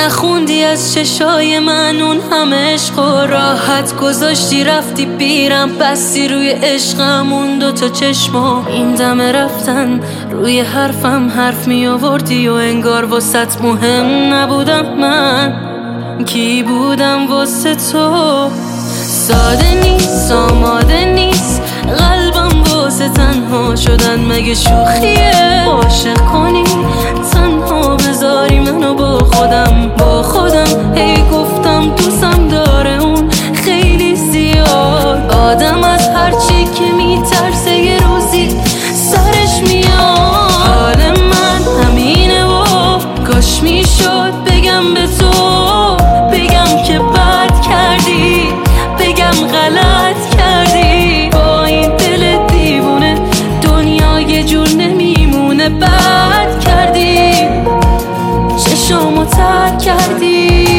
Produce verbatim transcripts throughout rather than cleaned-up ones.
نخوندی از چشای من اون همه عشق و راحت گذاشتی رفتی بیرم بستی روی عشقم اون دوتا چشما این دم رفتن روی حرفم حرف می آوردی و انگار واسط مهم نبودم من کی بودم واسه تو ساده نیست آماده نیست قلبم واسه تنها شدن مگه شوخیه عاشق کنی تنها بذاری منو با خودم با خودم هی گفتم دوستم داره اون خیلی زیاد آدم از هرچی که میترسه یه روزی سرش میاد حال من همینه و کاش میشد بگم به تو بگم که بد کردی بگم غلط کردی با این دل دیوونه دنیا یه جور نمیمونه بد کردی چشامو تر کردی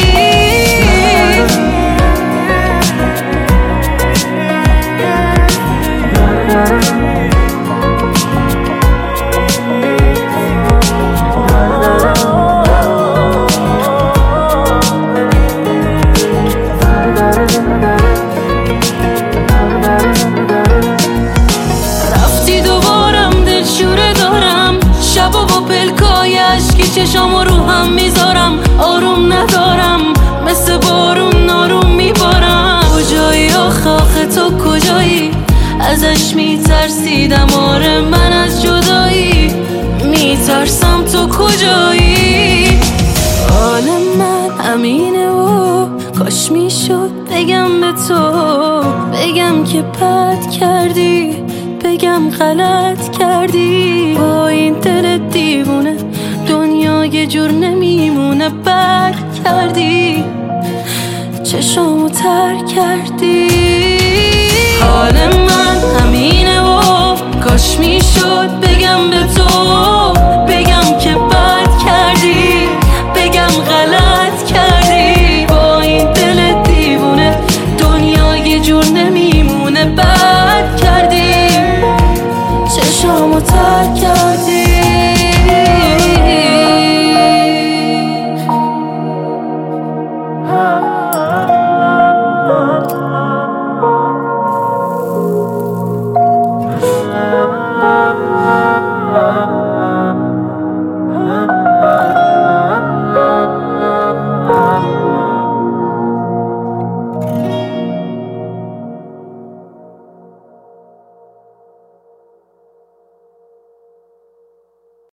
چشامو رو هم میذارم آروم ندارم مثل بارون ناروم میبارم کجایی آخه تو کجایی ازش میترسیدم آره من از جدایی میترسم تو کجایی حال من همینه و کاش میشد بگم به تو بگم که بد کردی بگم غلط کردی با این دل دیوونه دنیا یه جور نمیمونه بد کردی چشامو تر کردی حال من همینه و کاش میشد بگم به تو